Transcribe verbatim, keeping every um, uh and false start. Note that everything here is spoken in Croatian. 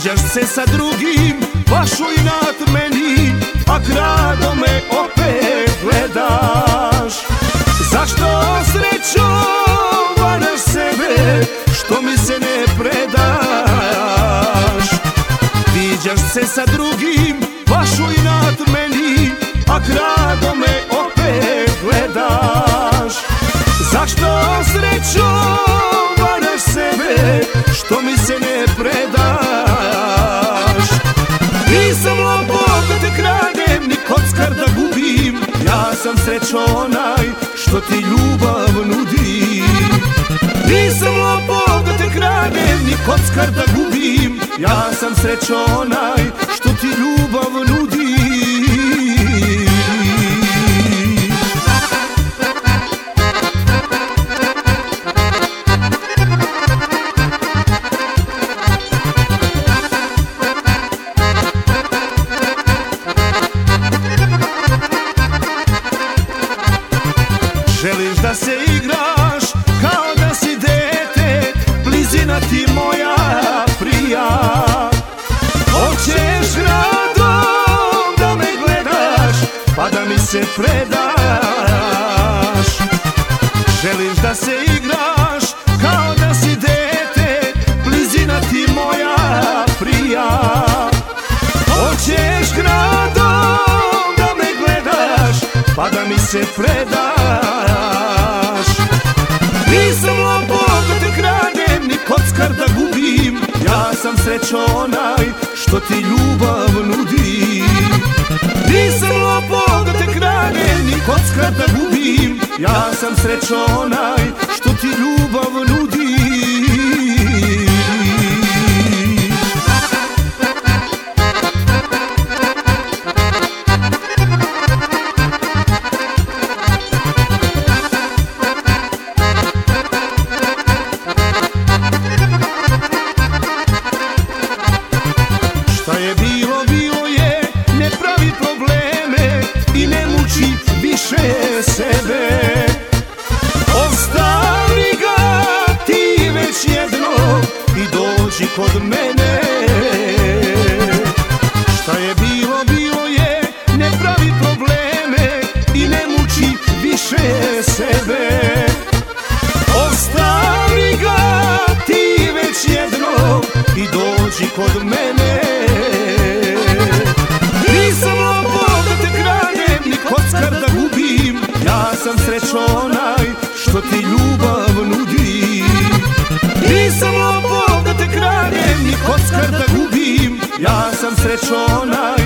Viđaš se sa drugim, baš u inat meni, a grado me opet gledaš. Zašto srećo varaš sebe, što mi se ne predaš? Viđaš se sa drugim, baš u inat meni, a grado me opet gledaš. Zašto srećo varaš sebe, što mi se ne predaš? Nisam lopov da te kradem, ni kockar da gubim, ja sam srećo onaj što ti ljubav nudi. Nisam lopov da te kradem, ni kockar da gubim, ja sam srećo onaj što ti ljubav nudi. Želiš da se igraš kao da si dete, blizina ti moja prija. Hoćeš radom da me gledaš, pa da mi se predaš. Želiš da se igraš kao da si dete, blizina ti moja prija. Hoćeš radom da me gledaš, pa da mi se predaš. Nisam lopov da te kradem, ni kockar da gubim, ja sam srećo onaj što ti ljubav nudi. Nisam lopov da te kradem, ni kockar da gubim, ja sam srećo onaj što ti ljubav nudi. Šta je bilo, bilo je, ne pravi probleme i ne muči više sebe. Ostavi ga ti već jednom i dođi kod mene. Šta je bilo, bilo je, ne pravi probleme i ne muči više sebe. Ostavi ga ti već jednom i dođi kod mene. Nisam lopov da te kradem, ni kockar da gubim, ja sam srećo onaj što ti ljubav nudi. Nisam lopov da te kradem, ni kockar da gubim, ja sam srećo onaj